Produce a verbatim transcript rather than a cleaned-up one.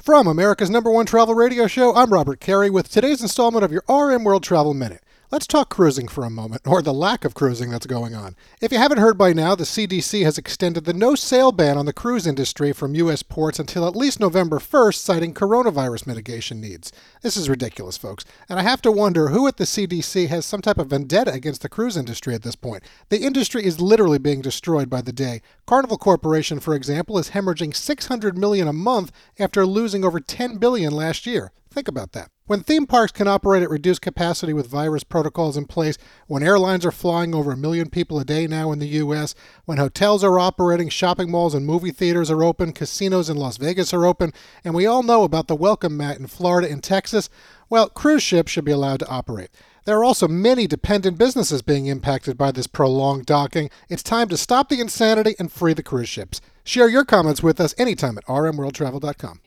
From America's number one travel radio show, I'm Robert Carey with today's installment of your R M World Travel Minute. Let's talk cruising for a moment, or the lack of cruising that's going on. If you haven't heard by now, the C D C has extended the no-sail ban on the cruise industry from U S ports until at least November first, citing coronavirus mitigation needs. This is ridiculous, folks, and I have to wonder who at the C D C has some type of vendetta against the cruise industry at this point. The industry is literally being destroyed by the day. Carnival Corporation, for example, is hemorrhaging six hundred million dollars a month after losing over ten billion dollars last year. Think about that. When theme parks can operate at reduced capacity with virus protocols in place, when airlines are flying over a million people a day now in the U S, when hotels are operating, shopping malls and movie theaters are open, casinos in Las Vegas are open, and we all know about the welcome mat in Florida and Texas, well, cruise ships should be allowed to operate. There are also many dependent businesses being impacted by this prolonged docking. It's time to stop the insanity and free the cruise ships. Share your comments with us anytime at r m world travel dot com.